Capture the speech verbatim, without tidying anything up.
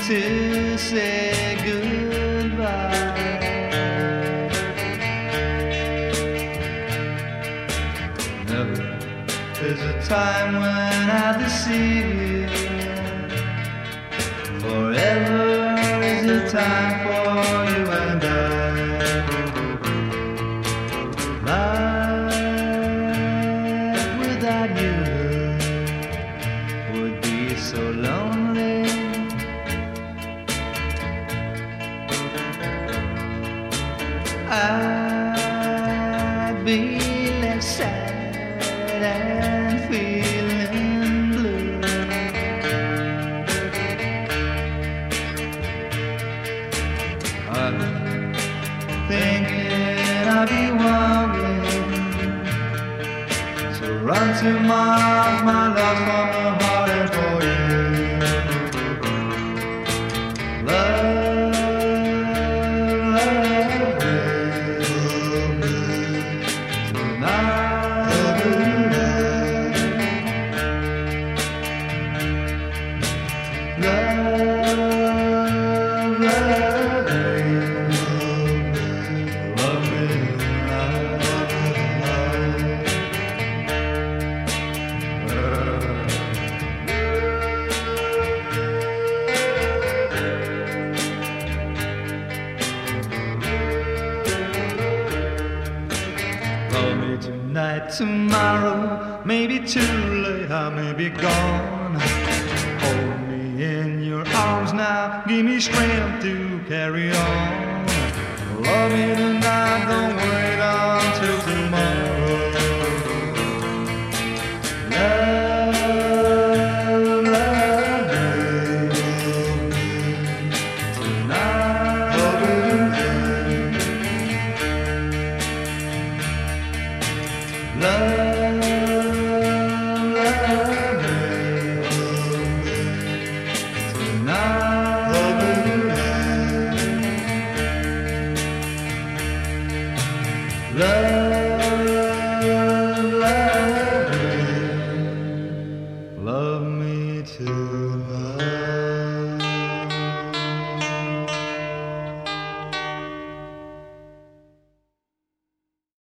to say goodbye. Never is a time when I deceive you. Forever is a time for you and I. Life without you would be so lonely. I'd be left sad and feeling blue. I'm thinking of you wandering, so run to my, my love from the heart and for you. Love, love me tonight. Love, love me, love me Love me tonight, tomorrow, maybe too late, I may be gone. Hold me in your arms now, give me strength to carry on. Love me tonight, don't wait until tomorrow. Love, love me tonight. Love, love me tonight.